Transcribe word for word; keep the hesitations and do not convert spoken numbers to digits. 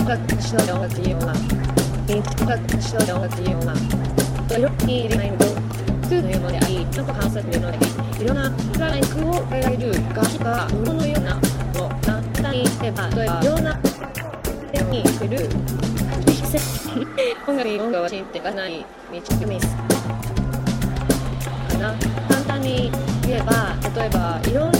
楽しの音楽ような音楽しの音楽ようなとよくに入れないのとというのであり、ちょっと観察するのでいろんなライクを変えられる楽器がもののようなものなったりしてば、例えばいろんな点に来る音楽に音楽を知っていかない道ですかな。簡単に言えば、例えばいろんな